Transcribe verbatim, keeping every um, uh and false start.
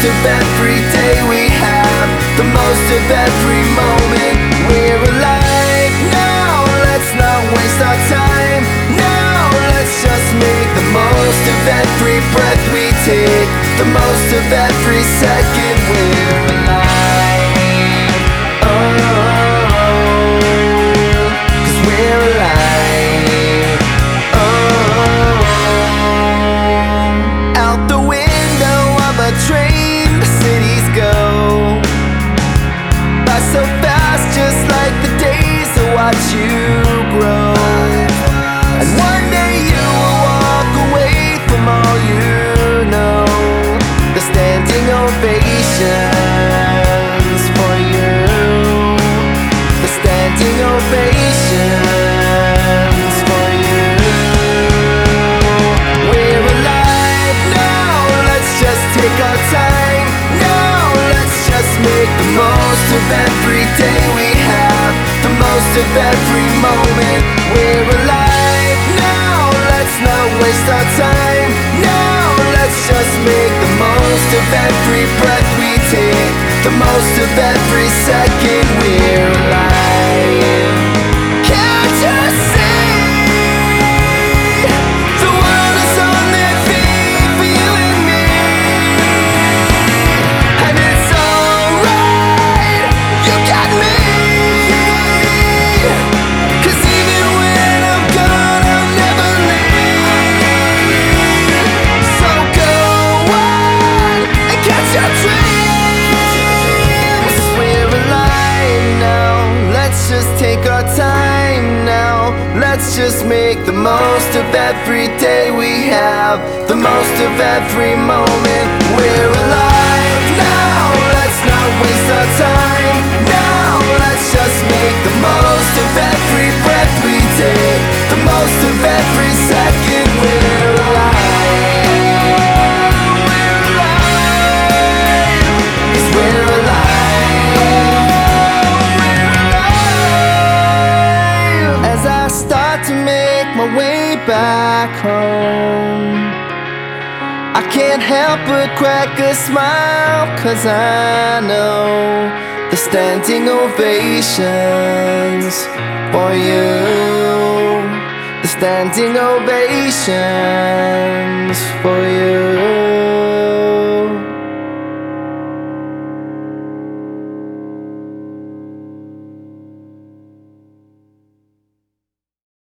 of every day we have, the most of every moment. We're alive now, let's not waste our time. Now let's just make the most of every breath we take, the most of every second we're alive. Oh, 'cause we're alive. Oh, out the window of a train, the cities go by so fast, just like the days that watch you grow. And one day you will walk away from all you know. The standing ovations for you, the standing ovations for you. We're alive now, let's just take our time. Now let's just make the most of every day we have, the most of every moment. We're alive now, let's not waste our time. Now let's just make the most of every breath we take, the most of every second we're alive. Can't you see? The world is on their feet for you and me. And it's alright, you got me. 'Cause even when I'm gone, I'll never leave. So go on and catch your dreams. We're alive now, let's just take our time now. Let's just make the most of every day we have, the most of every moment. We're alive now, let's not waste our time. Now let's just make the most of every breath we take, the most of every second we're alive. We're alive, 'cause we're alive. We're alive. As I start to make my way back home, I can't help but crack a smile, 'cause I know the standing ovations for you, the standing ovations for you.